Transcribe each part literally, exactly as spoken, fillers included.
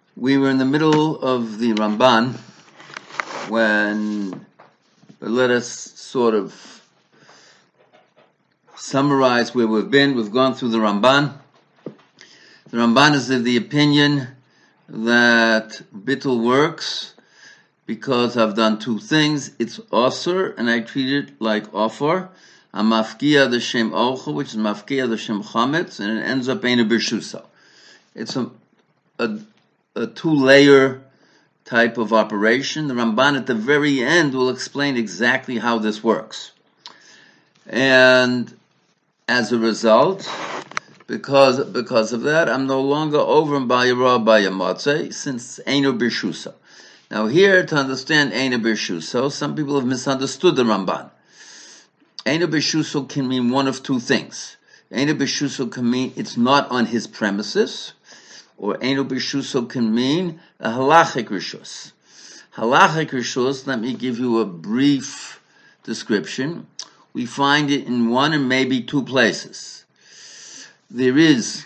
We were in the middle of the Ramban when, let us sort of summarize where we've been. We've gone through the Ramban. The Ramban is of the opinion that bittul works because I've done two things. It's osur, and I treat it like offer. I'm mafkia the shem ochel, which is mafkia the shem chametz, and it ends up being a birshusa. It's a, a a two-layer type of operation. The Ramban at the very end will explain exactly how this works. And as a result, because because of that, I'm no longer over in Bayara Bayamotze, since Eino Birshuso. Now here, to understand Eino Birshuso, some people have misunderstood the Ramban. Eino Birshuso can mean one of two things. Eino Birshuso can mean it's not on his premises, or Eino Birshuso can mean a halachic rishus. Halachic rishus, let me give you a brief description. We find it in one and maybe two places. There is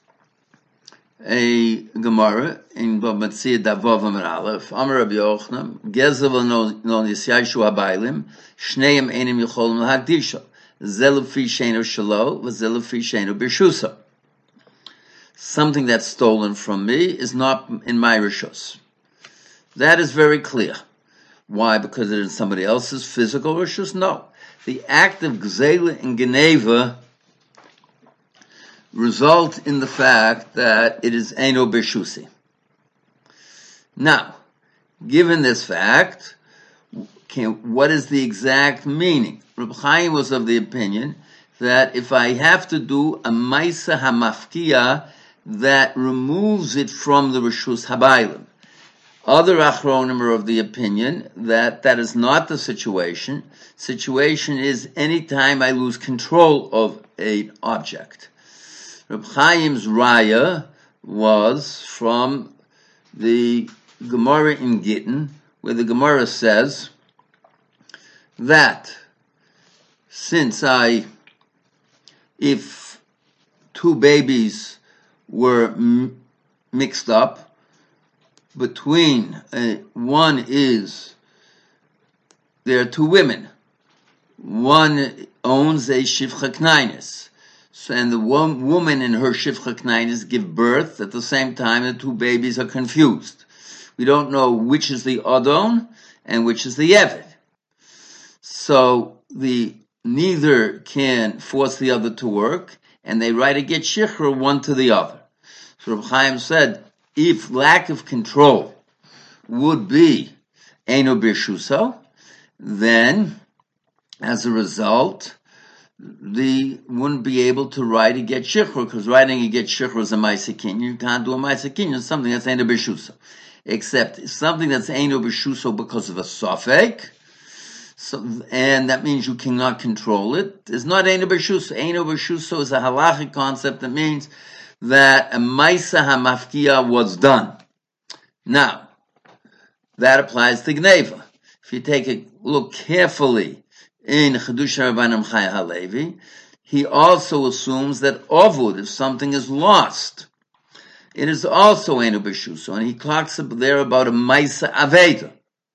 a Gemara in Bava Metzia Davav Amar Aleph, Amar Rabbi Yochanan, Gezel no Nisyashu Habaylim, Shneim Einim Yicholim Lahakdisha, Zeh lefi she'eino shelo, v'zeh lefi she'eino birshuso. Something that's stolen from me is not in my rishus. That is very clear. Why? Because it is somebody else's physical rishus? No. The act of gzela and geneva result in the fact that it is eino birshusi. Now, given this fact, can, what is the exact meaning? Reb Chaim was of the opinion that if I have to do a maisa hamafkia that removes it from the Rishus Habaylim. Other Achronim are of the opinion that that is not the situation. Situation is any time I lose control of an object. Reb Chaim's raya was from the Gemara in Gittin, where the Gemara says that since I, if two babies were m- mixed up between, uh, one is, there are two women. One owns a shivcha knainis. So, and the one woman and her shivcha knainis give birth at the same time. The two babies are confused. We don't know which is the Adon and which is the Eved. So the neither can force the other to work, and they write a get shichra one to the other. So Reb Chaim said, if lack of control would be eino birshuso, then as a result, the wouldn't be able to write a get shichra, because writing a get shichra is a ma'aseh kinyan. You can't do a ma'aseh kinyan, something that's eino birshuso. Except something that's eino birshuso because of a sofek, so, and that means you cannot control it. It's not eino birshuso. Eino birshuso is a halachic concept that means that a maisa hamafkia was done. Now, that applies to gneva. If you take a look carefully in Chiddushei Rabbanim Chai Halevi, he also assumes that ovud, if something is lost, it is also eino birshuso, and he talks there about a maisa aveda.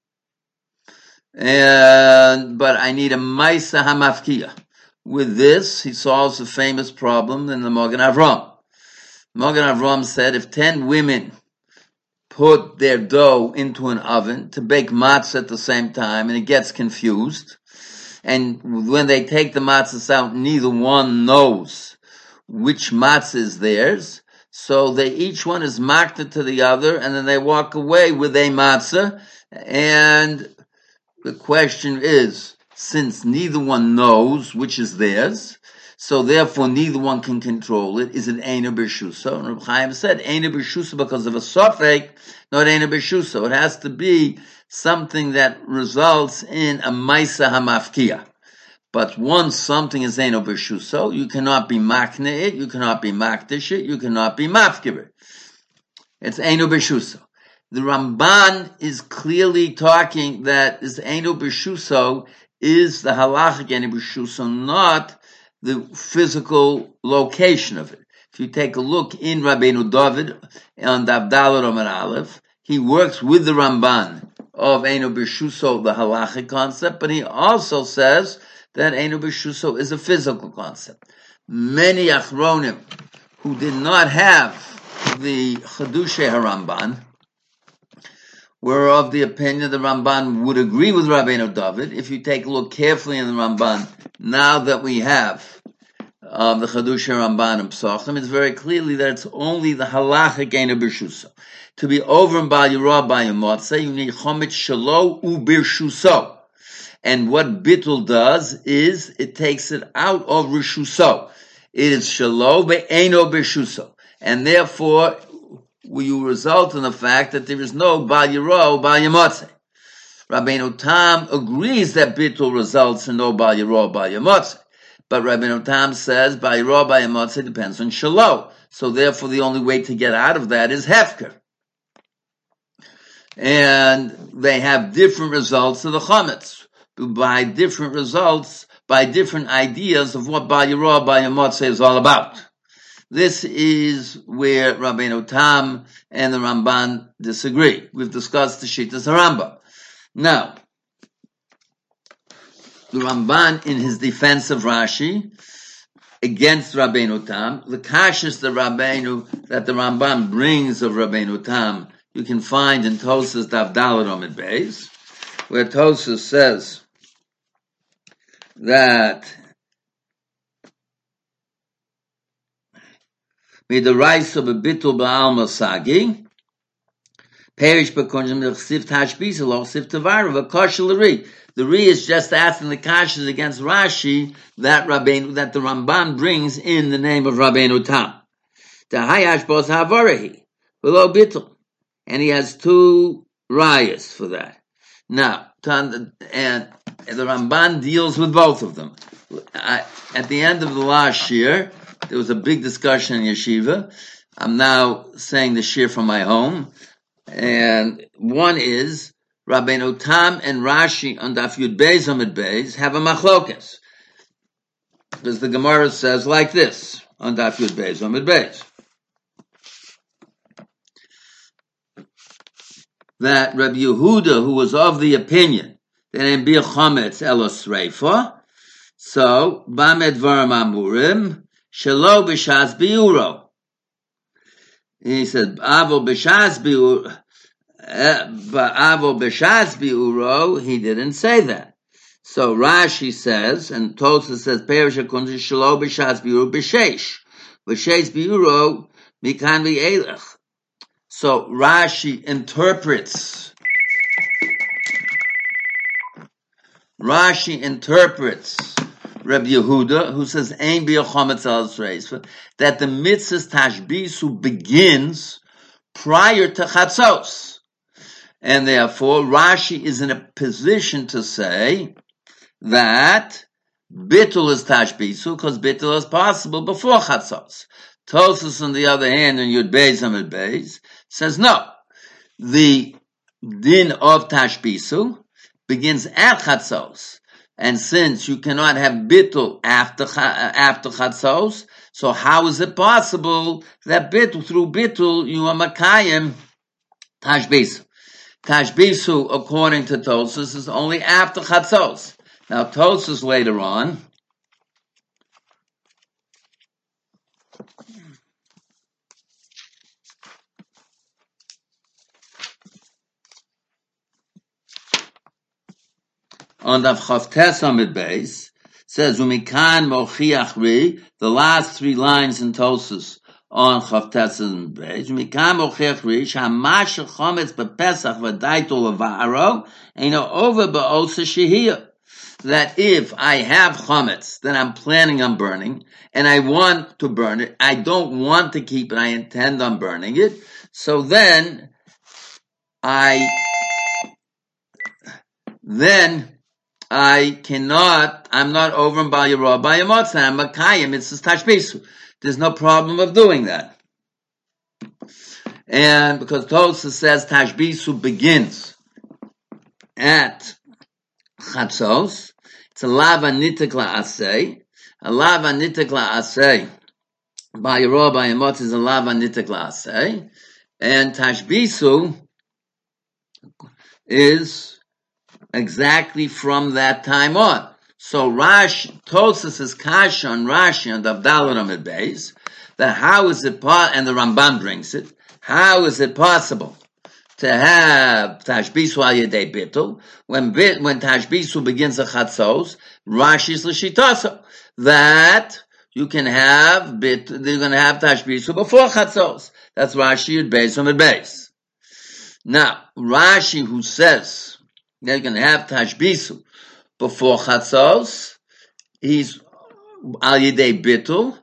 And but I need a maisa hamafkia. With this, he solves a famous problem in the Magen Avram. Magen Avram said if ten women put their dough into an oven to bake matzah at the same time, and it gets confused, and when they take the matzahs out, neither one knows which matzah is theirs, so they each one is makta to the other, and then they walk away with a matzah, and the question is, since neither one knows which is theirs, so therefore neither one can control it, is it eino birshuso? And Reb Chaim said, eino birshuso because of a sofek, not eino birshuso. It has to be something that results in a maisa hamafkia. But once something is eino birshuso, you cannot be makne it, you cannot be makdish it, you cannot be mafkir it. It's eino birshuso. The Ramban is clearly talking that this eino birshuso is the halachic eino birshuso, not the physical location of it. If you take a look in Rabbeinu David on Davdalad Omer Aleph, he works with the Ramban of Eino B'Shuso, the halachic concept, but he also says that Eino B'Shuso is a physical concept. Many Achronim who did not have the Chedushay HaRamban were of the opinion the Ramban would agree with Rabbeinu David. If you take a look carefully in the Ramban, now that we have um, the Chedushay Ramban and Psachim, it's very clearly that it's only the halachic Eino B'Shuso. To be over in Bal Yirah Bal Yamotze, you need Chometz Shelo U'Birshuso. And what Bittul does is it takes it out of Rishuso. It is Shelo Be'eno Birshuso. And therefore, you result in the fact that there is no Bal Yirah Bal Yamotze. Rabbeinu Tam agrees that Bittul results in no Bal Yirah Bal Yamotze. But Rabbeinu Tam says Bal Yirah Bal Yamotze depends on Shelo. So therefore, the only way to get out of that is Hefker. And they have different results of the Chometz, by different results, by different ideas of what Bal Yirah Bal Yamotze is all about. This is where Rabbeinu Tam and the Ramban disagree. We've discussed the Shittas HaRambam. Now, the Ramban, in his defense of Rashi, against Rabbeinu Tam, the kashas the Rabbeinu, that the Ramban brings of Rabbeinu Tam, you can find in Tosas Daf Daled Amud Beis, where Tosas says that with the rice of a bitul ba'al masagi, perish b'konjim l'chsiv tashbis l'chsiv tavaru v'kosh l'ri. The ri is just asking the kashas against Rashi that Rabbeinu, that the Ramban brings in the name of Rabbeinu Tam. The hayash bos havarehi below bitul. And he has two rayas for that. Now, and, and the Ramban deals with both of them. I, at the end of the last year, there was a big discussion in Yeshiva. I'm now saying the shir from my home. And one is, Rabbeinu Tam and Rashi on Daf Yud Beis Amud Beis have a machlokas. Because the Gemara says like this, on Daf Yud Beis Amud Beis, that Rabbi Yehuda, who was of the opinion that in Bir Chometz Elos Reifa, so Bamed Varam Amurim Shelo B'Shas Biuro. He said Avo B'Shas Biuro, Avo B'Shas Biuro. He didn't say that. So Rashi says, and Tosafos says Perish HaKunzi Shelo B'Shas Biuro B'Sheish B'Sheish Biuro Mikan V'Elech. So Rashi interprets, Rashi interprets Rabbi Yehuda, who says, Ein b'Yom Chometz Elos Reifa, that the mitzvah tashbisu begins prior to Chatzos. And therefore, Rashi is in a position to say that Bittul is tashbisu, because Bittul is possible before Chatzos. Tosafos, on the other hand, in Yud Beis Amud Beis, says no. The din of Tashbisu begins at Chatzos. And since you cannot have Bittul after, after Chatzos, so how is it possible that Bittul, through Bittul, you are Makayim Tashbisu? Tashbisu, according to Tosafos, is only after Chatzos. Now, Tosafos later on, on the Chavtes Amud Beis, says, Umikan Mochiach Ri, the last three lines in Tosafos on Chavtes Amud Beis, Umikan Mochiach Ri, Shamash Chometz B'Pesach V'Daitul L'Va'aro, Eino Over Ba'osa Shehiyah. That if I have Chometz that I'm planning on burning, and I want to burn it, I don't want to keep it, I intend on burning it, so then, I, then, I cannot, I'm not over in Bal Yirah Bal Yamotze, I'm Makayim, it's Tashbisu. There's no problem of doing that. And because Tosafos says Tashbisu begins at Chatzos, it's a lava nitik la'aseh. A lava nitik la'aseh Bayiro Bayamot is a lava nitaklas, eh? And Tashbisu is exactly from that time on. So Rashi, Tosas is Kasha on Rashi and Abdallah Amid Beis, that how is it possible, and the Ramban brings it, how is it possible to have Tashbisu al Yedei Bittul, when, bit, when Tashbisu begins a Chatzos, Rashi's L'shitasa, that you can have bit, you're going to have Tashbisu before Chatzos. That's Rashi at Beis Amid Beis. Now, Rashi who says they're going to have Tashbisu before Chatzos, he's Al Yedei Bittul.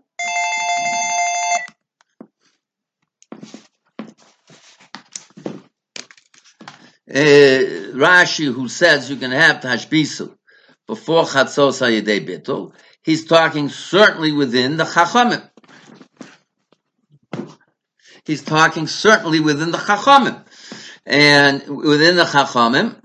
Uh, Rashi who says you can have Tashbisu before Chatzos Al Yedei Bittul, he's talking certainly within the Chachamim. He's talking certainly within the Chachamim. And within the Chachamim,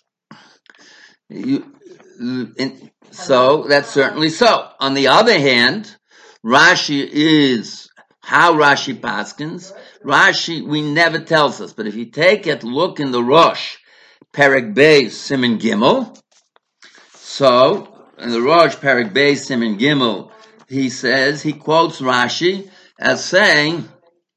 you, in, so that's certainly so. On the other hand, Rashi is how Rashi paskins. Rashi, we never tells us, but if you take it, look in the Rosh, Perek Beis, Siman Gimel. So, in the Rosh, Perek Beis, Siman Gimel, he says, he quotes Rashi as saying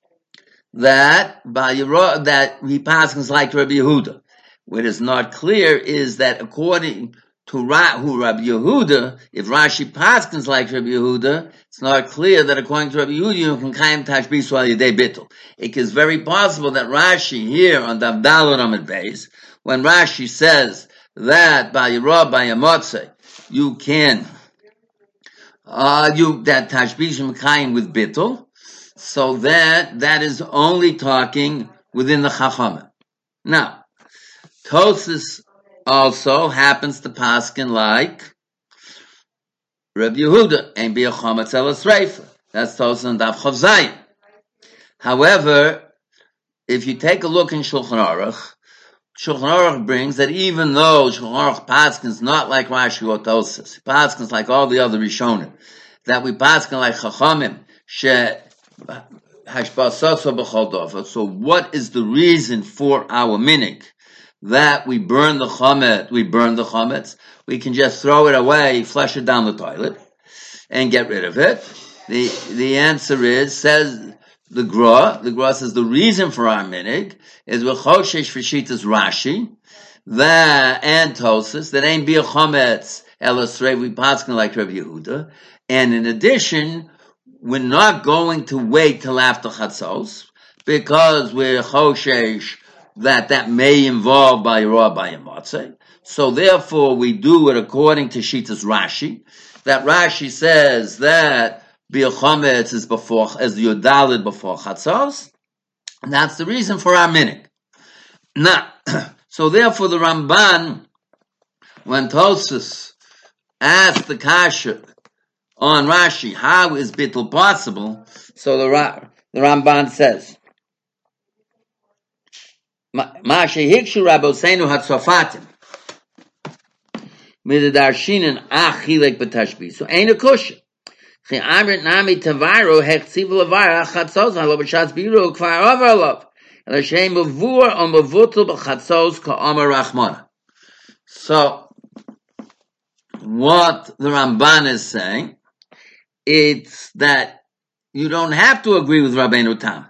that by that he paskins like Rabbi Yehuda. What is not clear is that according to Ra, who Rabbi Yehuda, if Rashi paskins like Rabbi Yehuda, it's not clear that according to Rabbi Yehuda you can kaim tashbisu al yedei bittul. It is very possible that Rashi here on the Abdallah Amid Beis, when Rashi says that by Yerah by Yamotze you can uh you that tashbisu kaim with bittul, so that that is only talking within the Chachamim. Now, Tosas also happens to paskin like Rabbi Yehuda and be a chometz el esreifa. That's Tosas and Daf Chav Zayin. However, if you take a look in Shulchan Aruch, Shulchan Aruch brings that even though Shulchan Aruch paskins not like Rashi or Tosas, he paskins like all the other Rishonim, that we paskin like Chachamim she hashbasaso b'chol dover. So, what is the reason for our minig? That we burn the chometz, we burn the chometz, we can just throw it away, flush it down the toilet, and get rid of it. The the answer is, says the Gra, the Gra says the reason for our minig is v'choshesh v'shitas Rashi, that and Tosas, that ain't be a chometz elasrei, we paskin like Rabbi Yehuda, and in addition, we're not going to wait till after Chatzos, because we're choshesh, that that may involve by Raw by Yamatzeh. So therefore we do it according to Shitas Rashi. That Rashi says that Bir Chometz is before, as the Yodalid before Chatzos. And that's the reason for our minig. Now, so therefore the Ramban, when Tosas asked the Kasha on Rashi, how is Bittul possible? So the, Ra- the Ramban says, Ma shehikshu Rabbeinu Hatzofatim midadarshinin achilek b'tashbis. So ain't a kusha. Chi amrit nami tavaru hechziv levar chatzos halo b'shatz biru kvar over love. And Hashem mavur on mavutul b'chatzos ka'amar rachmana. So what the Ramban is saying, it's that you don't have to agree with Rabbeinu Tam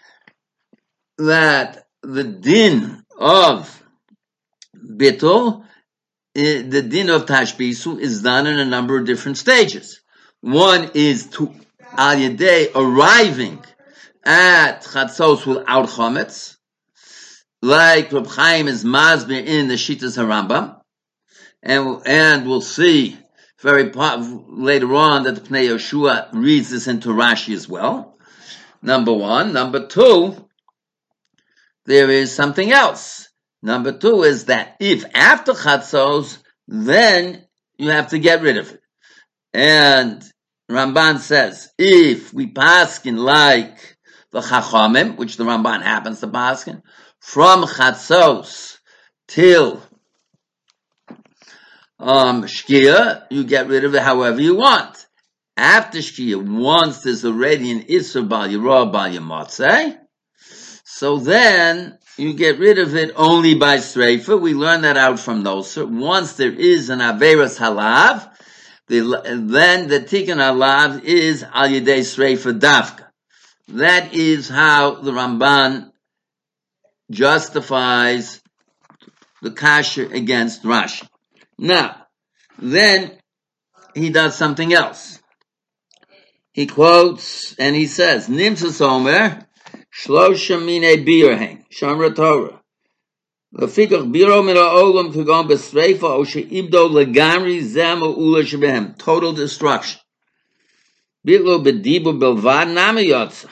that the din of bittul, the din of tashbisu is done in a number of different stages. One is to al yedei arriving at chatzos without chometz, like Reb Chaim is masbir in the Shitas HaRambam, and and we'll see very later on that the Pnei Yoshua reads this into Rashi as well. Number one. Number two, there is something else. Number two is that if after Chatzos, then you have to get rid of it. And Ramban says, if we paskin like the Chachamim, which the Ramban happens to paskin, from Chatzos till um, Shkia, you get rid of it however you want. After Shkia, once there's already an Isser Bal Yirah Bal Yamatzeh, so then you get rid of it only by Sreifa. We learn that out from Noser. Once there is an Averas Halav, the, then the Tikkun Halav is Al Yedei Sreifa Davka. That is how the Ramban justifies the kasher against Rashi. Now, then he does something else. He quotes and he says, Nimtzas Omer, Shlosha Mine Birhein, Shamra Torah. Lefikach Biro Min HaOlam Kagon B'Sreifa O She'ibdo Legamri Zemo Ula Shebehem. Total destruction. Bitlo B'Dibu Belvad Nama Yotza.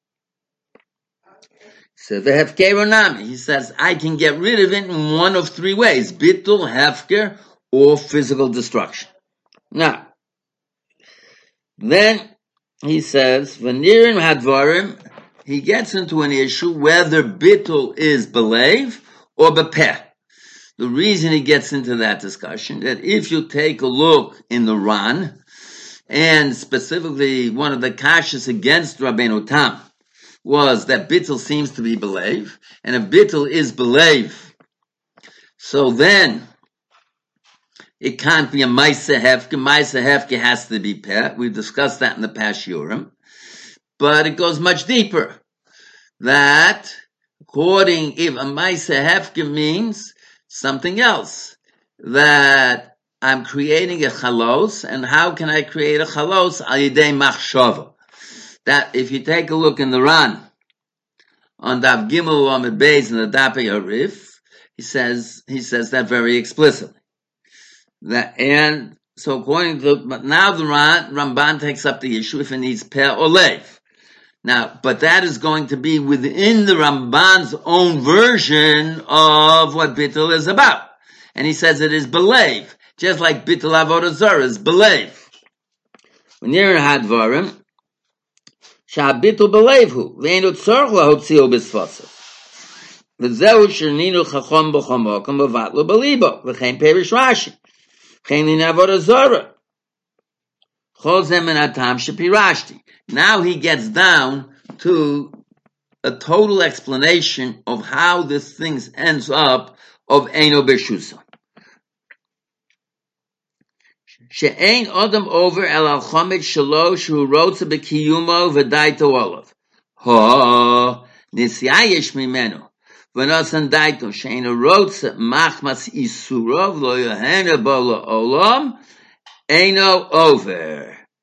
So the Hefker Nami, he says, I can get rid of it in one of three ways. Bittul, Hefker, or physical destruction. Now, then he says, V'nirim Hadvarim, he gets into an issue whether Bittul is Belev or Bepeh. The reason he gets into that discussion, that if you take a look in the Ran, and specifically one of the kashas against Rabbeinu Tam, was that Bittul seems to be Belev, and if Bittul is Belev, so then it can't be a Maisa Hefke. Maisa Hefke has to be Peh. We've discussed that in the past Shurim. But it goes much deeper. That, according, if a Maisa Hefke means something else, that I'm creating a chalos, and how can I create a chalos? Al Yidei Machshava. That if you take a look in the Ran on Dav Gimel Amid Beis and the Dapei Arif, he says he says that very explicitly. That and so according to but now the Ran, Ramban takes up the issue if it needs Peh or Lev. Now, but that is going to be within the Ramban's own version of what Bittul is about, and he says it is Belev, just like Bittul Avodah Zarah is Belev. When you're in Hadvarim. שהביטול בלב הוא, ואינו צורך להוציאו בספוסו. וזהו שנינו חכום בחומוקם ובטלו בליבו, וכן פירוש רש"י, וכן לעבוד הזורah. כל זה מן הטעם שפירשתי. Now he gets down to a total explanation of how this thing ends up of Eino Beshusa. שאין אדם עובר אל החומץ שלו שהוא רוצה בקיומו ודייתו עליו. הו, נסיעה יש ממנו, ונוסן דייתו שאינו רוצה מחמס איסורו ולא יהנה בו לעולם, אינו עובר.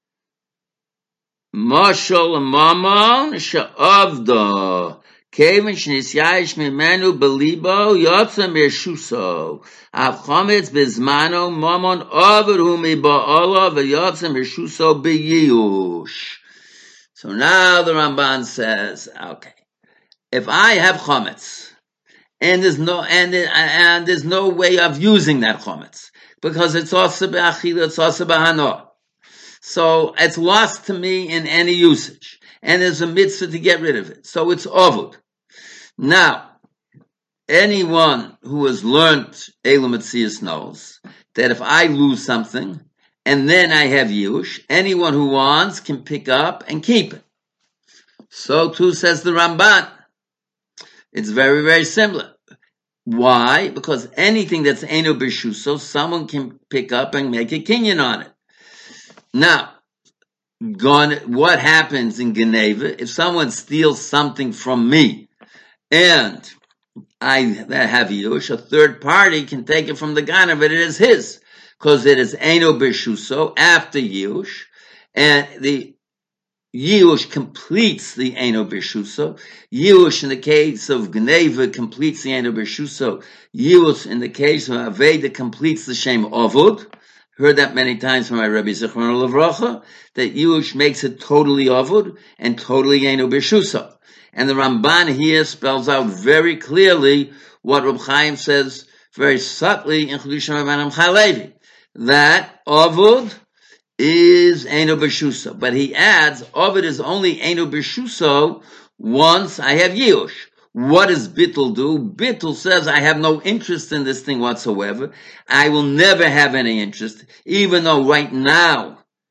משל לממון שעבדו, כיוון שנסיעה יש ממנו בליבו יוצא מרשוסו. אף חומץ בזמנו ממון עובר הוא מבעולו ויוצא מרשוסו בייאוש. So now the Ramban says, okay, if I have chometz, and there's no and and there's no way of using that chometz because it's also be'achila, it's also b'hano, so it's lost to me in any usage, and there's a mitzvah to get rid of it, so it's ovud. Now, anyone who has learned Eilu Metzias knows that if I lose something and then I have Yush, anyone who wants can pick up and keep it. So too says the Ramban. It's very, very similar. Why? Because anything that's Eino B'Shuso, someone can pick up and make a kinyan on it. Now, gone, what happens in Geneva? If someone steals something from me and I have Yush, a third party can take it from the Ganav, but it is his. Because it is Eino B'Shuso after Yush, and the Yush completes the Eino B'Shuso. Yush in the case of Gneva completes the Eino B'Shuso. Yush in the case of Aveda completes the Shem Ovud. Heard that many times from my Rebbe Zichron Levracha, that Yush makes it totally Ovud and totally Eino B'Shuso. And the Ramban here spells out very clearly what Reb Chaim says very subtly in Chidusha Rabbanan Chalevi, that Ovud is Eino B'Shuso. But he adds, Ovud is only Eino B'Shuso once I have Yush. What does Bittul do? Bittul says, I have no interest in this thing whatsoever. I will never have any interest, even though right now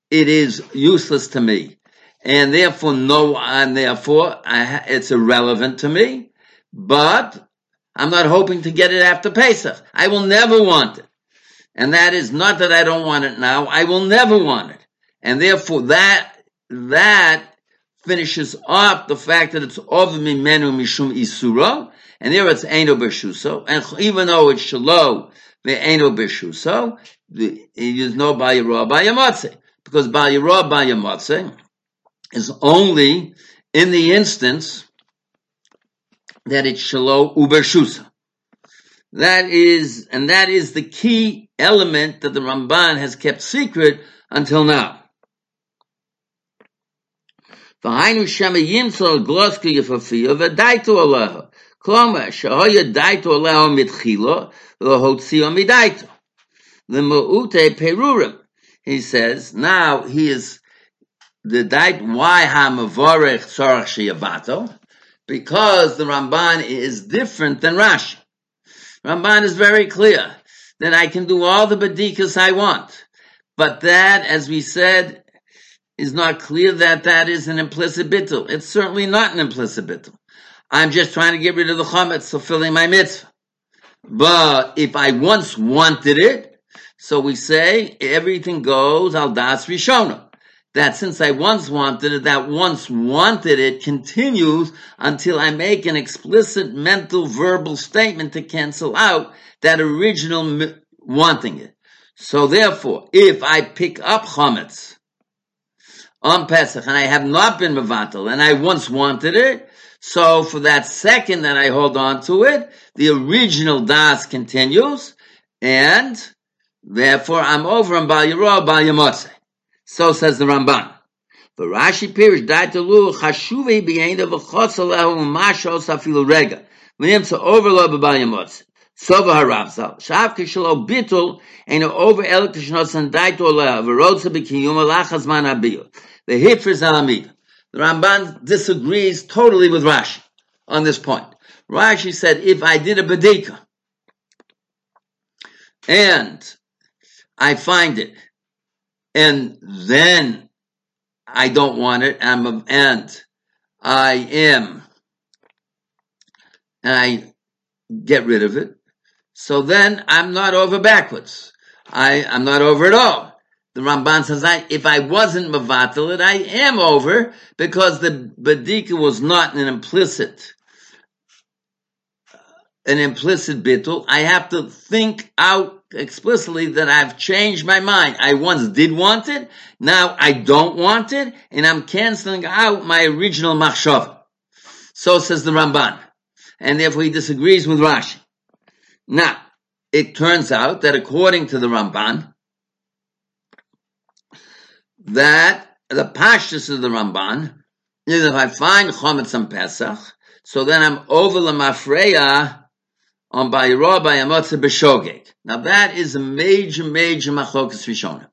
it is useless to me. And therefore, no, and therefore, I, it's irrelevant to me. But I'm not hoping to get it after Pesach. I will never want it. And that is not that I don't want it now. I will never want it. And therefore, that, that finishes off the fact that it's over mimenu mishum isuro. And there it's eino b'shuso. And even though it's shalo ve'eino b'shuso, it is no ba'yirah ba'yamotze. Because ba'yirah ba'yamotze is only in the instance that it's shalo u'b'shuso. That is, and that is the key element that the Ramban has kept secret until now. V'hainu shema yimtzol gloska yefafiyah v'daito aleha. Kloma, shehoya daito aleha mitchilo v'hotzio midaito. L'ma'ute perurim. He says, now he is the dait, why ha'mavorech tzorach sheyabato? Because the Ramban is different than Rashi. Ramban is very clear that I can do all the badikas I want. But that, as we said, is not clear that that is an implicit bittul. It's certainly not an implicit bittul. I'm just trying to get rid of the chametz, fulfilling my mitzvah. But if I once wanted it, so we say everything goes al das rishona. That since I once wanted it, that once wanted it continues until I make an explicit mental verbal statement to cancel out that original wanting it. So therefore, if I pick up chametz on Pesach and I have not been mevatel and I once wanted it, so for that second that I hold on to it, the original das continues, and therefore I'm over on Bal Yirah, Bal Yamotze. So says the Ramban. But Rashi Pirish Daitalu Chashuve Bienda V'Chotzalahu Mashos Afilu Rega. V'Nimtza Overlo B'Bal Yamotze. Sova Haravzal. Shav Kishalo Bitul Ein Over El Kishnos and Daitola V'Rotza B'Kiyum Alachas Man Abiyu. The Hifriz Alamid. The Ramban disagrees totally with Rashi on this point. Rashi said, if I did a Badika and I find it, and then I don't want it, I'm a, and I am, and I get rid of it, so then I'm not over backwards. I, I'm not over at all. The Ramban says, I, if I wasn't mevatel it, I am over, because the badika was not an implicit, an implicit bittul. I have to think out explicitly that I've changed my mind. I once did want it, now I don't want it, and I'm canceling out my original machshava. So says the Ramban. And therefore he disagrees with Rashi. Now, it turns out that according to the Ramban, that the pashtus of the Ramban is if I find chometz on Pesach, so then I'm over l'mafreya on Ba'yirah Ba'yamotze b'shogeg. Now that is a major, major machlokas rishona.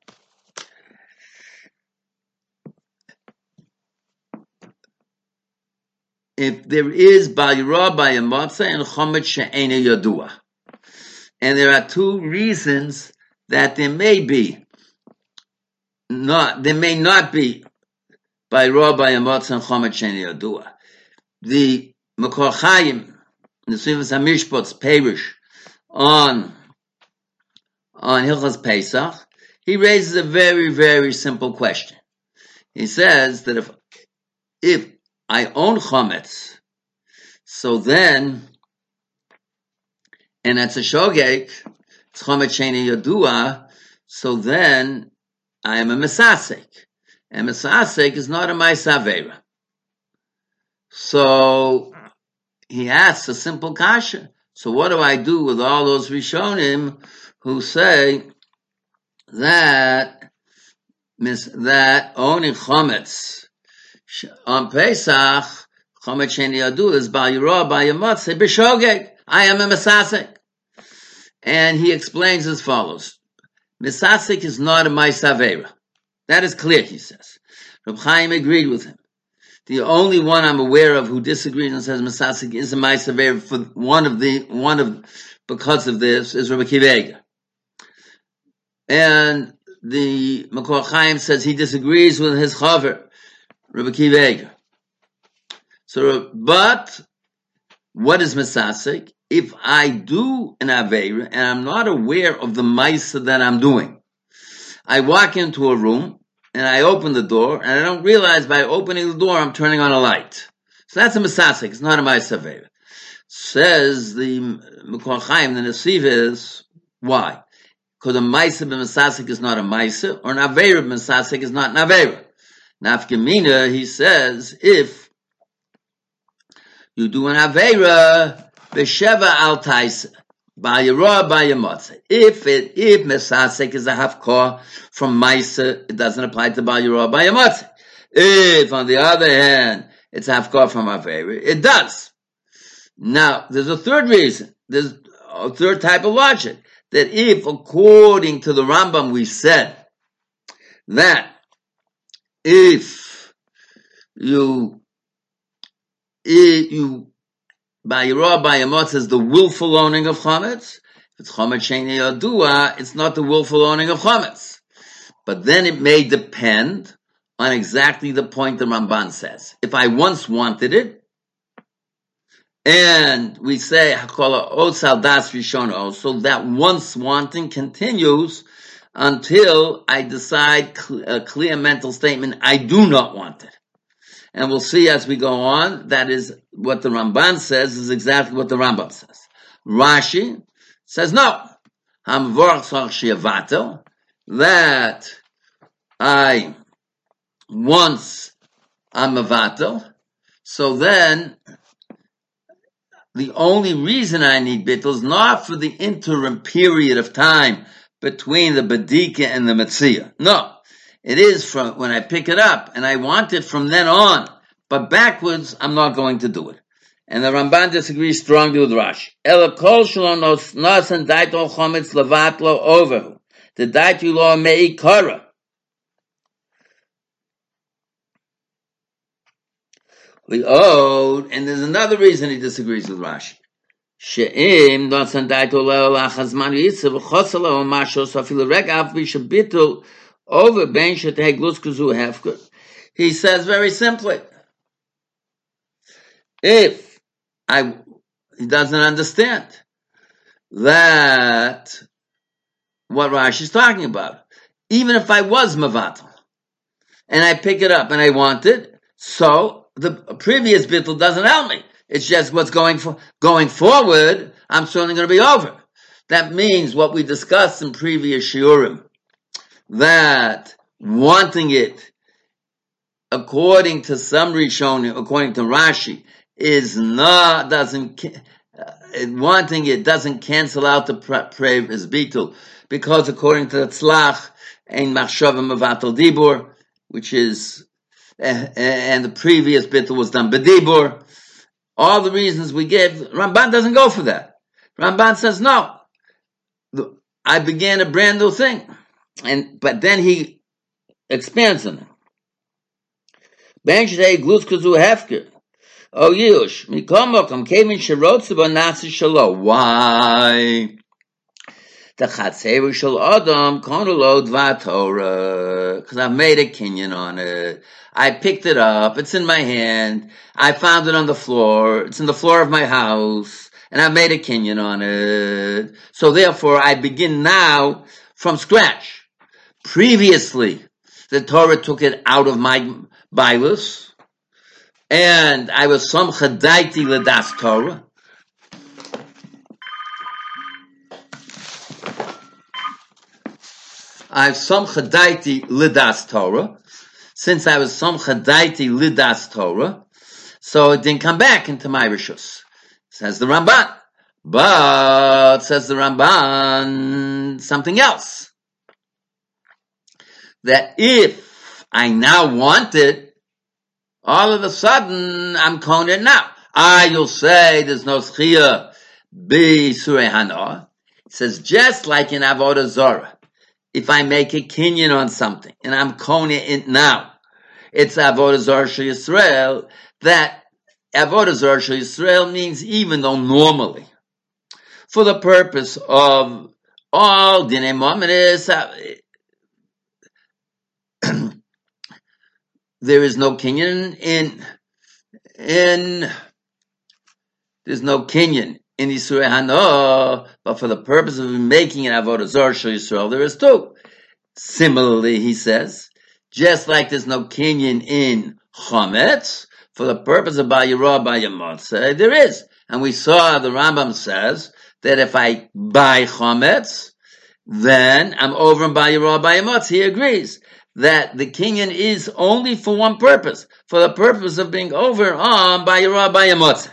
If there is Ba'yirah Ba'yamotze and chometz she'ena yadua, and there are two reasons that there may be not, there may not be Ba'yirah Ba'yamotze and chometz she'ena yadua. The Mekor Chaim, the Sivas HaMishpot's Perish on on Hilchos Pesach, he raises a very, very simple question. He says that if if I own chometz, so then, and that's a shogeg, it's chometz she'ena yadua, so then I am a mesasek, and mesasek is not a ma'aseh avera. So he asks a simple kasha. So what do I do with all those Rishonim who say that that owning chometz on Pesach, chometz she'ena yadua is Ba'yirah Ba'yamotze b'shogeg. I am a mesasek. And he explains as follows. Mesasek is not a ma'aseh avera. That is clear, he says. Reb Chaim agreed with him. The only one I'm aware of who disagrees and says mesasek is a ma'aseh avera for one of the one of because of this is Rabbi Akiva Eiger. And the Makor Chaim says he disagrees with his chaver, Rabbi Akiva Eiger. So, but what is Mesasek? If I do an Aveira and I'm not aware of the Maisa that I'm doing, I walk into a room and I open the door and I don't realize by opening the door I'm turning on a light. So that's a Mesasek, it's not a Maisa Aveira. Says the Makor Chaim, the Nesiv is, why? Because a Maisa b'Mesasek is not a Maisa, or an Aveira b'Mesasek is not an Aveira. Nafkamina, he says, if you do an Aveira, b'Sheva al Taisa, b'Yirah b'Yamotze. If it, if Mesasek is a Hafkor from Maisa, it doesn't apply to b'Yirah b'Yamotze. If, on the other hand, it's Hafkor from Aveira, it does. Now, there's a third reason. There's a third type of logic. That if, according to the Rambam, we said that if you, if you, by Yirah, by Yamot, is the willful owning of Chametz, if it's Chametz Sheni Yadua, it's not the willful owning of Chametz. But then it may depend on exactly the point the Ramban says. If I once wanted it, and we say, Hakola Otsal Das Rishono, so that once wanting continues until I decide a clear mental statement, I do not want it. And we'll see as we go on, that is what the Ramban says, is exactly what the Rambam says. Rashi says, no, that I once am avatel, so then the only reason I need bittul is not for the interim period of time between the Badika and the Metzia. No. It is from when I pick it up and I want it from then on. But backwards, I'm not going to do it. And the Ramban disagrees strongly with Rashi. Ela kol shalom nos and daitol chometz levat lo overhu. The daitu lo mei kara. We owed, and there's another reason he disagrees with Rashi. She'im dosan daito leo lachazman yitzav chosalo masho safil reg av bishabitul over ben sheteg luskuzu hefker. He says very simply, if I, he doesn't understand that what Rashi is talking about. Even if I was mavatal, and I pick it up and I want it, so the previous bittul doesn't help me. It's just what's going for, going forward, I'm certainly going to be over. That means what we discussed in previous shiurim, that wanting it, according to some Rishonim, according to Rashi, is not, doesn't, uh, wanting it doesn't cancel out the previous bittul, because according to the Tzlach, ein machshava mevatel dibur, which is, uh, and the previous bittul was done b'dibur. All the reasons we give, Ramban doesn't go for that. Ramban says, no, I began a brand new thing. And, but then he expands on it. Ben shtei glutz kuzu hefker. Oh, Yush, mikomokam kevin sherotzuba nasi shalo. Why? The chatzeru shel adam konolo dva Torah. Because I've made a kinyan on it. I picked it up. It's in my hand. I found it on the floor. It's in the floor of my house. And I made a kinyan on it. So therefore, I begin now from scratch. Previously, the Torah took it out of my Bibles. And I was some chadaiti ledas Torah. I have some chadaiti ledas Torah. Since I was some chadaiti lidas Torah, so it didn't come back into my rishus. Says the Ramban. But, says the Ramban, something else. That if I now want it, all of a sudden, I'm kohen now. Ah, you'll say there's no schiyah bi surei hana. It says just like in Avodah Zarah. If I make a kinyan on something, and I'm kohen it now, it's Avodah Zarah Shel Yisrael, that Avodah Zarah Shel Yisrael means even though normally, for the purpose of all Dinei Momedes, there is no kinyan in, in, there's no kinyan in Yisrael Hano, but for the purpose of making an Avodah Zarah Shel Yisrael, there is two. Similarly, he says, just like there's no kinyan in Chometz, for the purpose of Bayirah Bayamotzeh, there is. And we saw the Rambam says that if I buy Chometz, then I'm over in Bayirah Bayamotzeh. He agrees that the kinyan is only for one purpose, for the purpose of being over on Bayirah Bayamotzeh.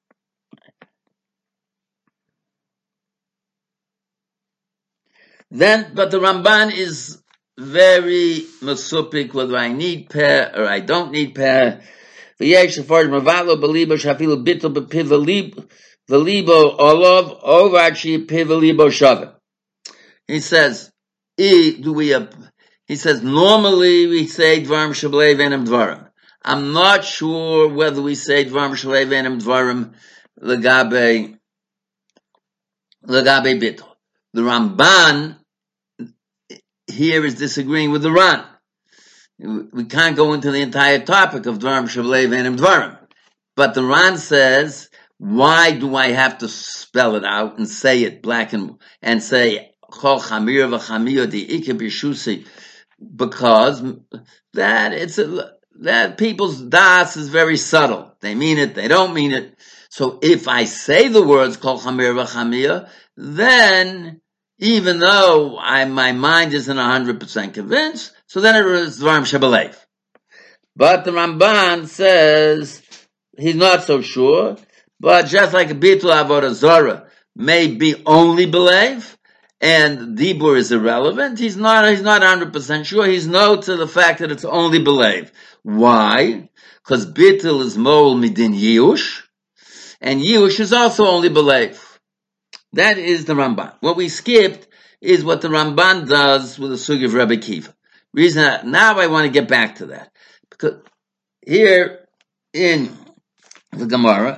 Then, but the Ramban is very masupik whether I need peh or I don't need peh. V'yesh sefardim mavalo belibo shafilu bittul bepiv v'libo olav ovachi piv v'libo shaveh. He says, e, do we have, he says, normally we say dvarim shablev enem dvarim. I'm not sure whether we say dvarim shablev enem dvarim legabe, legabe bittul. The Ramban here is disagreeing with the Ran. We can't go into the entire topic of Dvarim Shavlev Enem Dvarim. But the Ran says, why do I have to spell it out and say it black and, and say, Chol Chamir v'Chamir di'ike b'shusi, because that it's a, that people's das is very subtle. They mean it, they don't mean it. So if I say the words Chol Chamir v'Chamir, then even though I, my mind isn't one hundred percent convinced, so then it is Dvarim Shebelev. But the Ramban says he's not so sure, but just like a Bitul Avodah Zarah may be only Belev, and Dibur is irrelevant, he's not, he's not one hundred percent sure. He's no to the fact that it's only Belev. Why? Because Bitul is Moel Midin Yush, and Yush is also only Belev. That is the Ramban. What we skipped is what the Ramban does with the Sugi of Rebbe Kiva. Reason that, now I want to get back to that. Because here in the Gemara,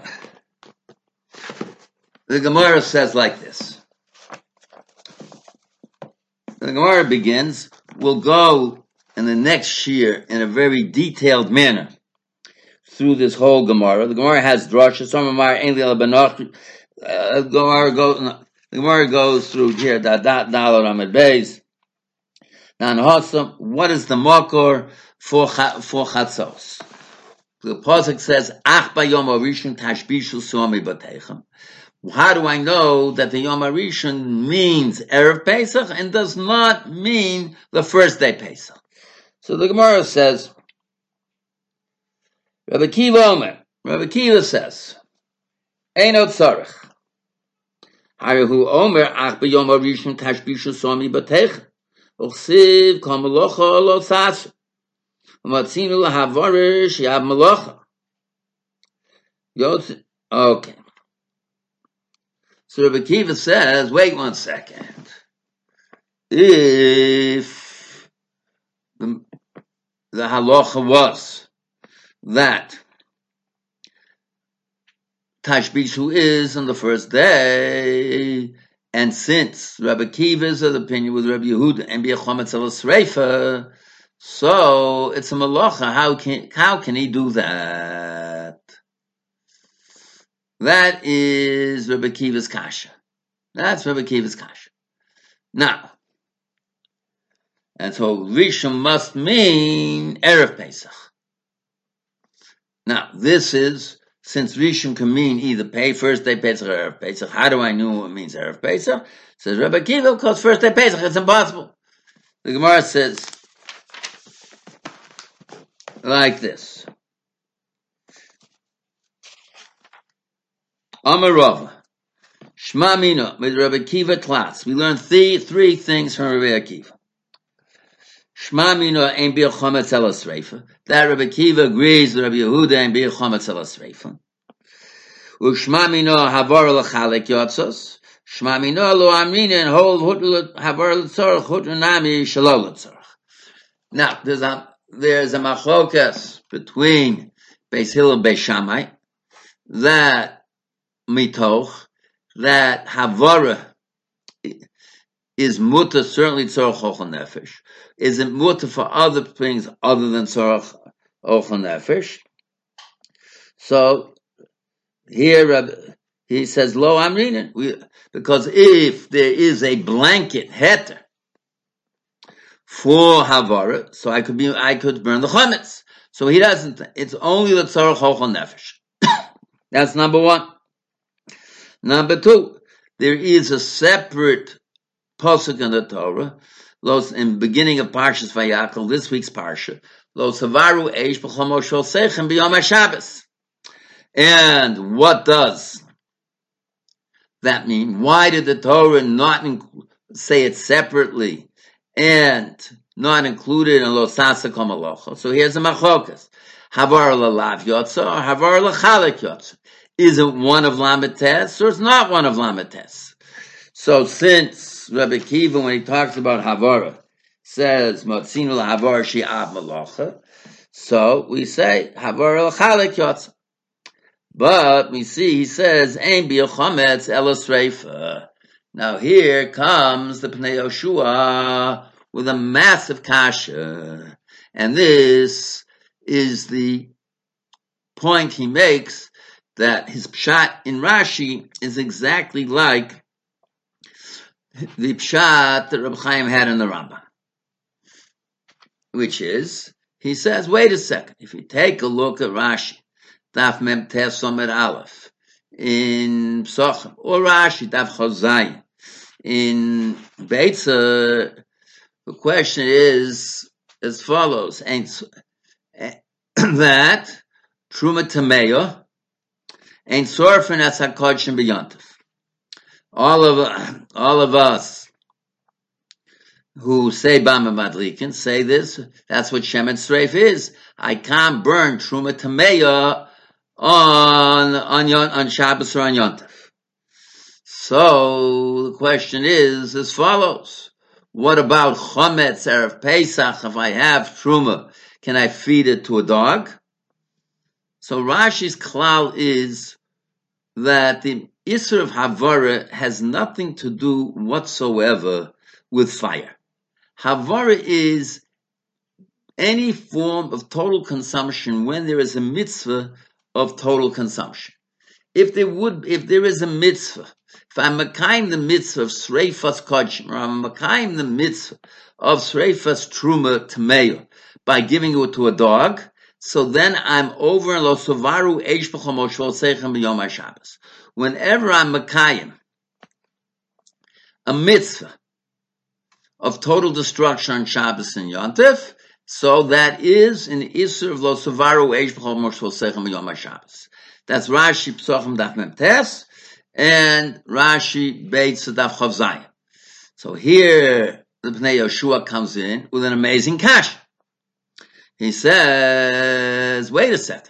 the Gemara says like this. The Gemara begins, we'll go in the next year in a very detailed manner through this whole Gemara. The Gemara has drasha, some of our Ainli al-Banach. Uh, the Gemara goes, the Gemara goes through here, that that dollar Amid Beis. Now, in Hossam, what is the makor for, for Chatzos? The Pasuk says, Ach ba Yom HaRishon tashbishu suami batechem. How do I know that the Yom HaRishon means Erev Pesach and does not mean the first day Pesach? So the Gemara says, Rabbi Kiva Omer, Rabbi Kiva says, Eino tzarech. Harihu Omer, ach b'yom harishon tashbishu somi batech. Uchsiv kol melocha lo tzatsu. Umatzinu lahavarish yav melocha. Yotz, okay. So Rabbi Kiva says, wait one second. If the, the halacha was that Tashbishu is on the first day, and since Rabbi Kiva is of the opinion with Rabbi Yehuda and be a chometz al sreifa, so it's a malacha. How can how can he do that? That is Rabbi Kiva's kasha. That's Rabbi Kiva's kasha. Now, and so Rishon must mean Erev Pesach. Now, this is, since Rishon can mean either pay first day Pesach or Erev Pesach, how do I know what it means Erev Pesach? Says Rabbi Kiva, because first day Pesach, it's impossible. The Gemara says like this. Amar Rava, Shma Mino, with Rabbi Kiva class. We learned three, three things from Rabbi Kiva. Shma Mino ein bir chometz el sreifa. That Rabbi Kiva agrees with Rabbi Yehuda and bir chometz el sreifa. U'shma Mino havar l'chalek yotzos. Shma Mino lo amrina and hold havar l'tzorach hutrunami shalol l'tzorach. Now, there's a, there's a machlokas between Beis Hillel and Beis Shammai that mitoch, that havara is muta, certainly tzorach chochel nefesh. Is it muta for other things other than tzorach ochel nefesh. So here uh, he says, "Lo amrinin," we, because if there is a blanket heter for havara, so I could be, I could burn the chametz. So he doesn't. It's only the tzarech ochel nefesh. That's number one. Number two, there is a separate pasuk in the Torah, Los in beginning of Parshas Vayakal, this week's parsha, Lo savaru eish b'chomo shel sechem b'yom HaShabbos. And what does that mean? Why did the Torah not inc- say it separately and not include it in Lo sasa kol malocha? So here's a machokas. Havar lalav yotza or havar lachalek yotza? Is it one of Lametes or it's not one of Lametes? So since Rabbi Kiva, when he talks about Havara, says Motzinu laHavara she'ab malacha, so we say Havara l'chalek yotza. But we see he says Ein bi'chometz elos reifa. Now here comes the Pnei Yoshua with a massive kasha, and this is the point he makes that his pshat in Rashi is exactly like the pshat that Reb Chaim had in the Rambam, which is, he says, wait a second, if you take a look at Rashi, Daf Mem Tes Somer Aleph, in Psachim, or Rashi, Daf Chazayim, in Beitza, the question is as follows, and that Truma Tameya, and Sorfen as HaKodshim B'Yontif. All of all of us who say Bama Madlikin say this. That's what Shemen Streif is. I can't burn Truma Tameya on on on Shabbos or on Yontif. So the question is as follows: what about Chometz Erev Pesach? If I have Truma, can I feed it to a dog? So Rashi's klal is that the Isser of Havara has nothing to do whatsoever with fire. Havara is any form of total consumption when there is a mitzvah of total consumption. If there would, if there is a mitzvah, if I'm makayim the mitzvah of Sreifas Kodshim, or I'm makayim the mitzvah of Sreifas Truma Tameya by giving it to a dog, so then I'm over in Lo Sovaru Eish B'Chomo Shel Sechem B'Yom HaShabbos. Whenever I'm makayim a mitzvah of total destruction on Shabbos and Yontif, so that is an Isser of Lo Sovaru Eish B'Chomo Shel Sechem B'Yom HaShabbos. That's Rashi Psachim Daf Mem Tes and Rashi Beitz Daf Chav Zayin. So here the Pnei Yoshua comes in with an amazing kash. He says, wait a second.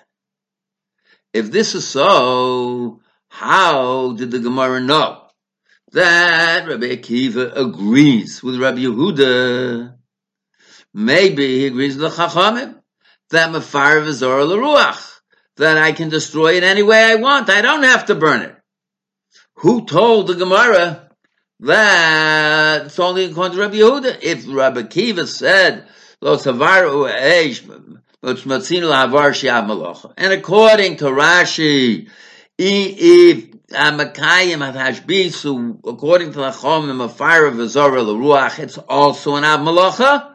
If this is so, how did the Gemara know that Rabbi Akiva agrees with Rabbi Yehuda? Maybe he agrees with the Chachamim that Mefar V'Zor L'Ruach, that I can destroy it any way I want. I don't have to burn it. Who told the Gemara that it's only according to Rabbi Yehuda? If Rabbi Akiva said, Lo Savaru Eish Motzinu laHavar she'ab malacha, and according to Rashi, if Amakayim Hashbisu, according to the Chachamim of fire of V'Zor L'Ruach, it's also an ab malacha.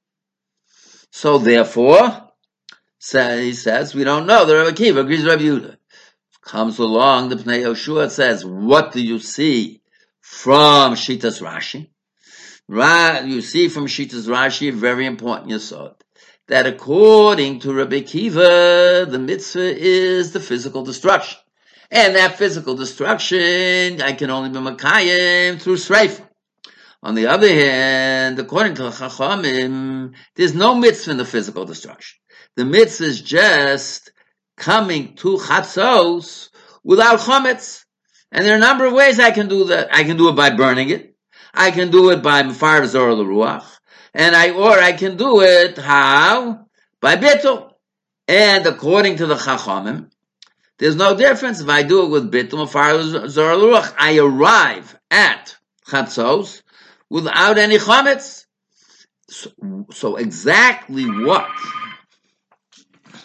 So therefore, so he says, we don't know. The Rabbi Akiva agrees with Rabbi Yehuda. Comes along, the Pnei Yoshua says, what do you see from Shitas Rashi? Ra, you see from Shitas Rashi, very important yesod, that according to Rabbi Akiva, the mitzvah is the physical destruction. And that physical destruction, I can only be Makayim through Sreifa. On the other hand, according to the Chachamim, there's no mitzvah in the physical destruction. The mitzvah is just coming to Chatzos without Chometz. And there are a number of ways I can do that. I can do it by burning it. I can do it by Mefar V'Zor L'Ruach. And I, or I can do it, how? By Bittul. And according to the Chachamim, there's no difference. If I do it with Bittul, Mefar V'Zor L'Ruach, I arrive at Chatzos without any Chometz. So, so exactly what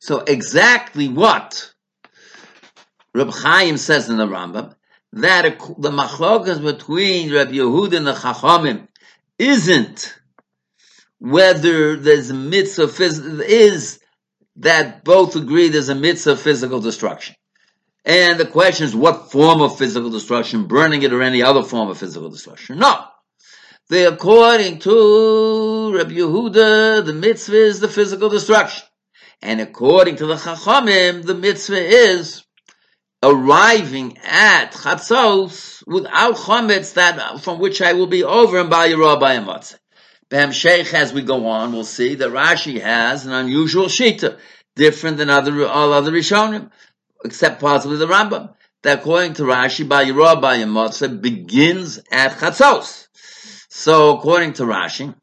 So exactly what Reb Chaim says in the Rambam, that the machlokas between Reb Yehuda and the Chachamim isn't whether there's a mitzvah, is that both agree there's a mitzvah of physical destruction. And the question is, what form of physical destruction, burning it or any other form of physical destruction? No. They, according to Reb Yehuda, the mitzvah is the physical destruction. And according to the Chachamim, the mitzvah is arriving at Chatzos without Chometz, that from which I will be over in Bal Yirah B'Yam Matzeh. B'Hamshech, as we go on, we'll see that Rashi has an unusual shita, different than other all other Rishonim, except possibly the Rambam. That according to Rashi, Bal Yirah B'Yam Matzeh begins at Chatzos. So according to Rashi,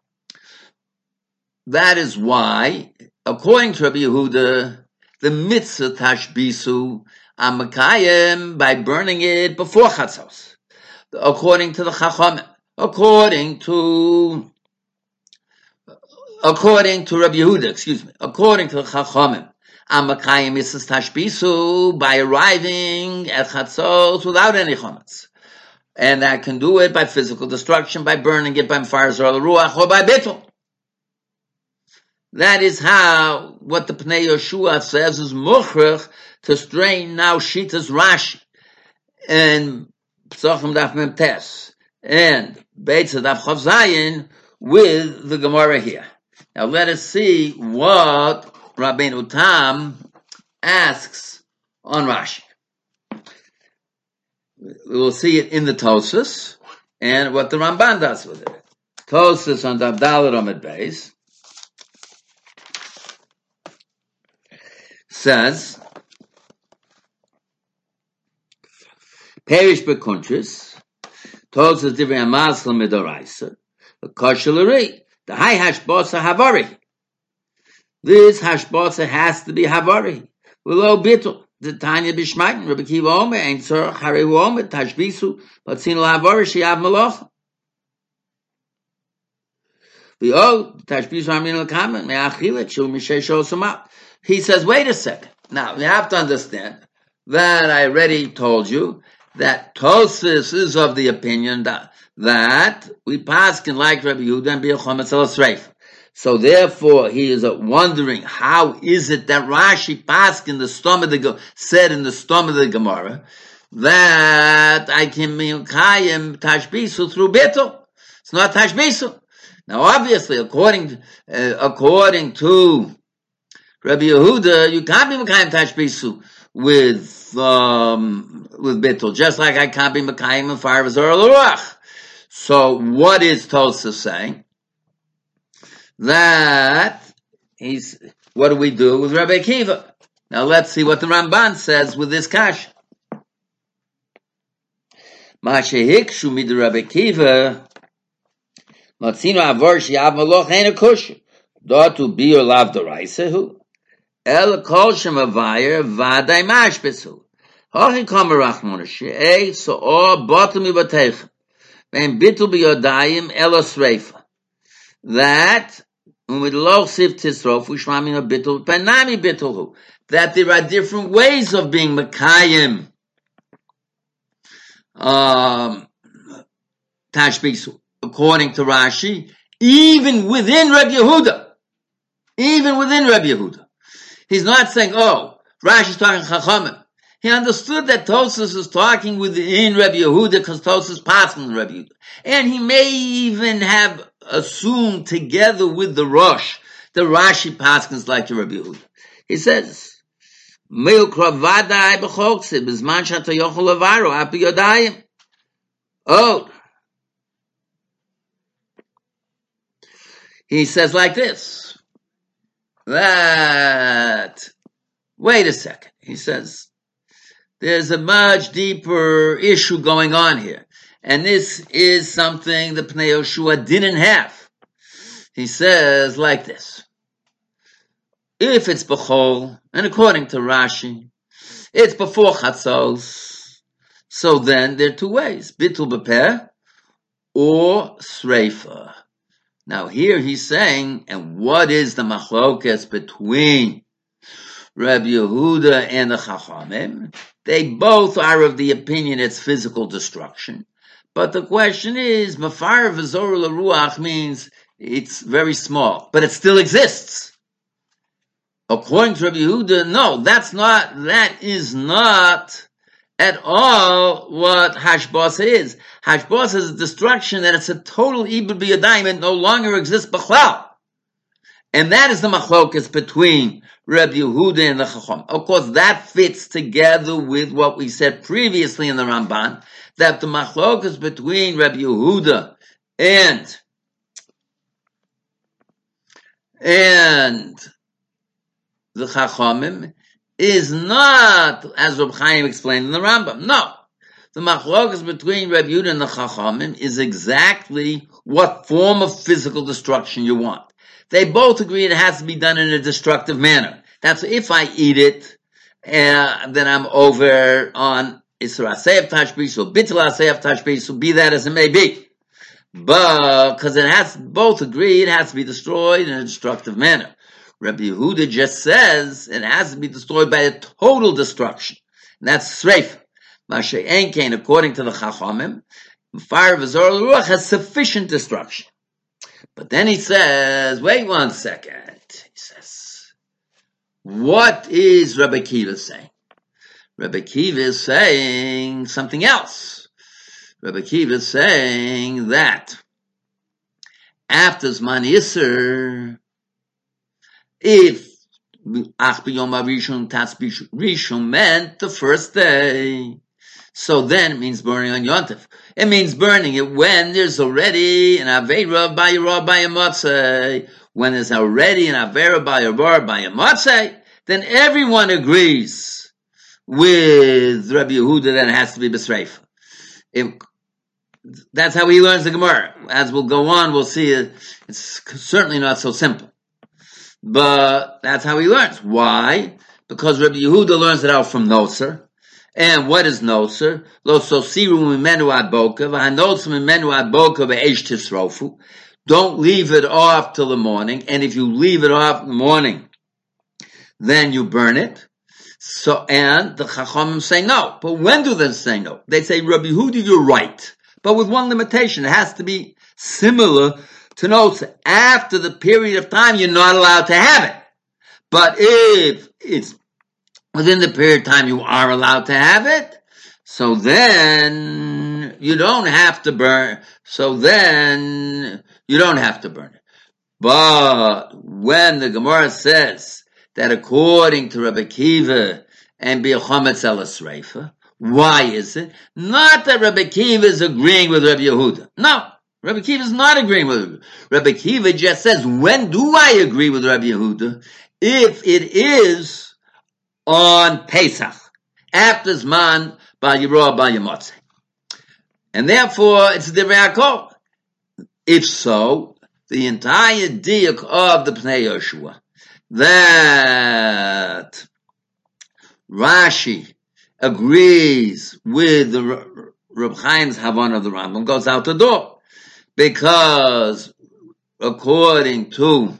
that is why, according to Rabbi Yehuda, the mitzvah tashbisu amakayim by burning it before Chatzos. According to the Chachamim, according to according to Rabbi Yehuda, excuse me, according to the Chachamim, amakayim mitzvah tashbisu by arriving at Chatzos without any chometz. And I can do it by physical destruction, by burning it, by mfar zor ruach, or by bittul. That is how, what the Pnei Yoshua says is mukhrach to strain now Shitas Rashi, and Psachim Daf Mem Tes, and Beitza Daf Chav Zayin with the Gemara here. Now let us see what Rabbeinu Tam asks on Rashi. We will see it in the Tosfos, and what the Ramban does with it. Tosfos on Daf Daled Amud Beis says, Perish Bekuntris, Tosfos Divrei HaMaskal Midoraisa, the Koshelari, the high Hashbotza Havari. This Hashbotza has to be Havari, below Bittul. The Tanya Bishmaiten, Rabbi Kiva Omer, Ein Tzorach Harehu Omer, Tashbisu, Batzin Lahavari, Shiav Malocha. The O, Tashbisu Amin Al-Kamen, Me'achilet, Shul Mishay Shol Sumat. He says, wait a second. Now, you have to understand that I already told you that Tosfos is of the opinion that, that we pass can like Rabbi Yehuda and be a Chometz al Sreif. So therefore, he is wondering, how is it that Rashi Pask in the stomach of the said in the stomach of the Gemara that I can miyukayim tashbisu through bittul? It's not tashbisu. Now, obviously, according to, uh, according to Rabbi Yehuda, you can't be miyukayim tashbisu with um, with bittul, just like I can't be miyukayim and fire v'zor l'ruach. So, what is Tosfos saying? That he's, what do we do with Rabbi Akiva? Now let's see what the Ramban says with this kash. Mashehikshu mid Rabbi Akiva, matzino avor shi'av maloch ein a kosher. Datu bi or lav doraisehu. El kol shem avayir vaday mashbesu. Hachin kamerach monashe, eh, so or bottom ibateichem. Vein bitul biyodayim el osreifa. That that there are different ways of being Mekayim um, Tashbisu, according to Rashi, even within Rabbi Yehuda. Even within Rabbi Yehuda. He's not saying, oh, Rashi's talking Chachamim. He understood that Tosfos is talking within Rabbi Yehuda because Tosfos passed from Rabbi Yehuda. And he may even have assumed together with the Rosh, the Rashi Paskins like the Rabbi Yehuda. He says, Oh, he says like this, that, wait a second, he says, there's a much deeper issue going on here. And this is something the Pnei Yoshua didn't have. He says like this. If it's Bechol, and according to Rashi, it's before Chatzos, so then there are two ways, Bitul Bepeh or Sreifa. Now here he's saying, and what is the machlokes between Rabbi Yehuda and the Chachamim, they both are of the opinion it's physical destruction. But the question is, Mafar v'zor l'ruach means it's very small, but it still exists. According to Rabbi Yehuda, no, that's not, that is not at all what Hashbasa is. Hashbasa is a destruction that it's a total ibud b'yadayim, it no longer exists b'chlal. And that is the machlokas between Rabbi Yehuda and the Chacham. Of course, that fits together with what we said previously in the Ramban, that the machlokas between Rabbi Yehuda and and the Chachamim is not, as Reb Chaim explained in the Rambam. No. The machlokas between Rabbi Yehuda and the Chachamim is exactly what form of physical destruction you want. They both agree it has to be done in a destructive manner. That's if I eat it, uh, then I'm over on Isra Asayaf Tashbis or Bittul Asayaf Tashbis, so be that as it may be. But, because it has, both agree it has to be destroyed in a destructive manner. Rabbi Yehuda just says it has to be destroyed by a total destruction. And that's Sreif. Mashe Enkein, according to the Chachamim, fire of Azor Ruach has sufficient destruction. But then he says, wait one second. He says, what is Rabbi Kiva saying? Rabbi Kiva is saying something else. Rabbi Kiva is saying that after Zman Yisr, if Ach B'Yom HaRishon Tatzbish Rishon meant the first day, so then it means burning on Yontif. It means burning it when there's already an Aveira by a Raw by a Motzei. When there's already an Aveira by a Raw by a Motzei, then everyone agrees with Rabbi Yehuda that it has to be B'Sreif. That's how he learns the Gemara. As we'll go on, we'll see it, it's certainly not so simple. But that's how he learns. Why? Because Rabbi Yehuda learns it out from Noser. And what is Noser? Lo sosiru mimenu ad boka, v'hanosem mimenu ad boka ve'esh tisrofu. Don't leave it off till the morning. And if you leave it off in the morning, then you burn it. So, and the Chachamim say no. But when do they say no? They say, Rabbi Yehuda, you're right. But with one limitation. It has to be similar to Noser. After the period of time, you're not allowed to have it. But if it's within the period of time you are allowed to have it, so then you don't have to burn, so then you don't have to burn it. But when the Gemara says that according to Rabbi Kiva and B'Yochametz El Esreifa, why is it? Not that Rabbi Kiva is agreeing with Rabbi Yehuda. No, Rabbi Kiva is not agreeing with Rabbi Yehuda. Rabbi Kiva just says, when do I agree with Rabbi Yehuda? If it is on Pesach, after Zman Bal Yirah Bal Yamotzei. And therefore, it's the Re'akol. If so, the entire diuk of the Pnei Yoshua, that Rashi agrees with the Reb Chaim's Havana of the Rambam, goes out the door. Because, according to,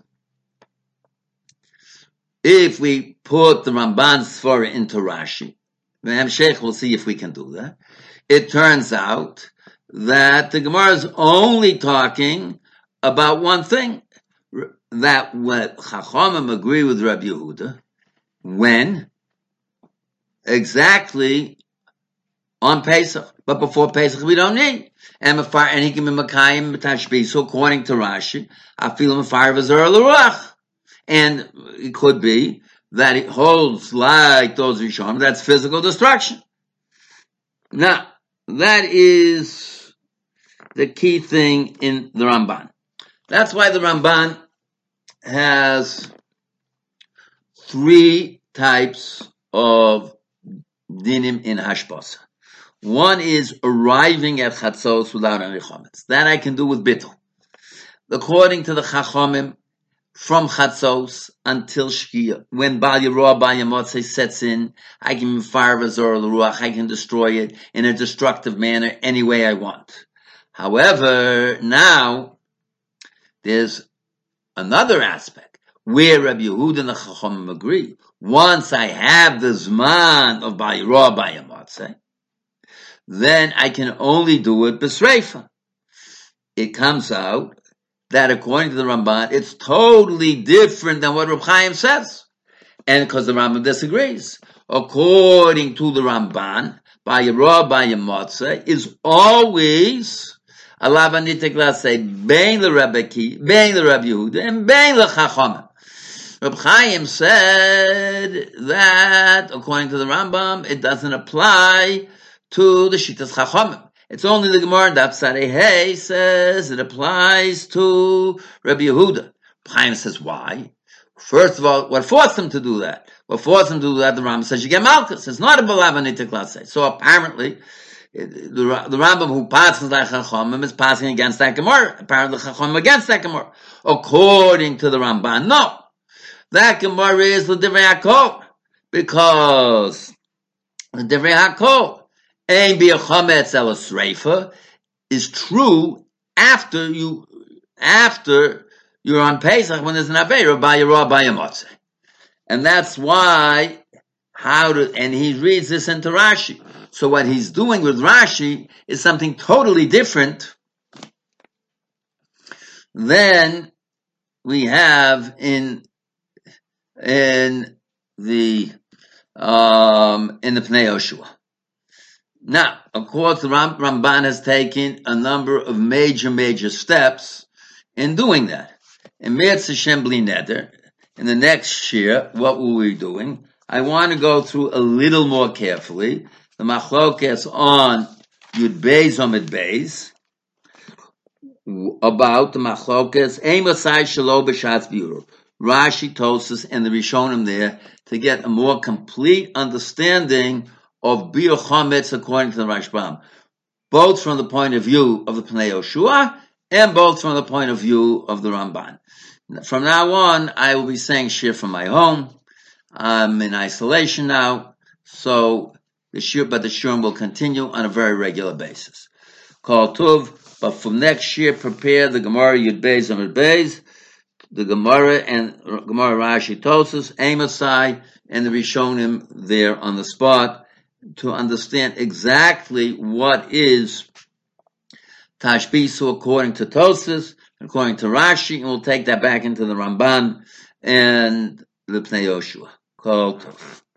if we put the Ramban's Sfora into Rashi, Sheikh will see if we can do that. It turns out that the Gemara is only talking about one thing, that what Chachamim agree with Rabbi Yehuda, when exactly on Pesach, but before Pesach we don't need. And and he can be Makayim Tashbih. So according to Rashi, I feel him fire v'zor l'ruach. And it could be that it holds like those Rishonim, that's physical destruction. Now, that is the key thing in the Ramban. That's why the Ramban has three types of dinim in Hashbasa. One is arriving at Chatzos without any chometz. That I can do with bittul. According to the Chachamim, from Chatzos until Shkia, when Bal Yirah Bal Yamotzei sets in, I can fire v'zor l'ruach, I can destroy it in a destructive manner any way I want. However, now, there's another aspect where Rabbi Yehuda and the Chachamim agree. once I have the Zman of Bayra Bayamotze, then I can only do it B'Sreifa. It comes out that according to the Ramban, it's totally different than what Reb Chaim says. And because the Rambam disagrees. According to the Ramban, Bayra Bayamotze is always Allah v'nitek l'aseh bein l'Rebbe Ki, bein l'Rebbe Yehuda, and bein l'Chachamim. Reb Chaim said that, according to the Rambam, it doesn't apply to the Shittas Chachamim. It's only the Gemara in Daf Tzarei Hey says it applies to Rebbe Yehuda. Reb Chaim says, why? First of all, what forced him to do that? What forced him to do that? The Rambam says you get Malchus. It's not a Balav Anitik Laseh. So apparently, the, the Rambam who passes like Chachamim is passing against that Gemara. Apparently, Chachamim against that Gemara. According to the Ramban, no. That Gemara is the Divrei HaKol. Because the Divrei HaKol, Ein B'Yochametz El Sreifa, is true after you, after you're on Pesach when there's an Aveira by your by your Motzei. And that's why, how to, and he reads this into Rashi. So what he's doing with Rashi is something totally different than we have in, in the, um, in the Pnei Yoshua. Now, of course, the Ram, Ramban has taken a number of major, major steps in doing that. In Me'etz Hashem Bli Neder, in the next year, what will we be doing? I want to go through a little more carefully the machlokes on Yud Beis Amid Beis about the machlokes Eimosai Shelo B'Shatz Biur. Rashi Tosas and the Rishonim there to get a more complete understanding of Bir Chometz according to the Rashbam, both from the point of view of the Pnei Yoshua and both from the point of view of the Ramban. From now on, I will be saying shir from my home. I'm in isolation now, so the shir, but the shirim will continue on a very regular basis. Kol Tuv, but from next year, prepare the Gemara Yud Beis Amud Beis, the Gemara and Gemara Rashi Tosas, Amosai, and the Rishonim there on the spot to understand exactly what is Tashbisu according to Tosas, according to Rashi, and we'll take that back into the Ramban and the Pnei Yoshua. Kol Tov.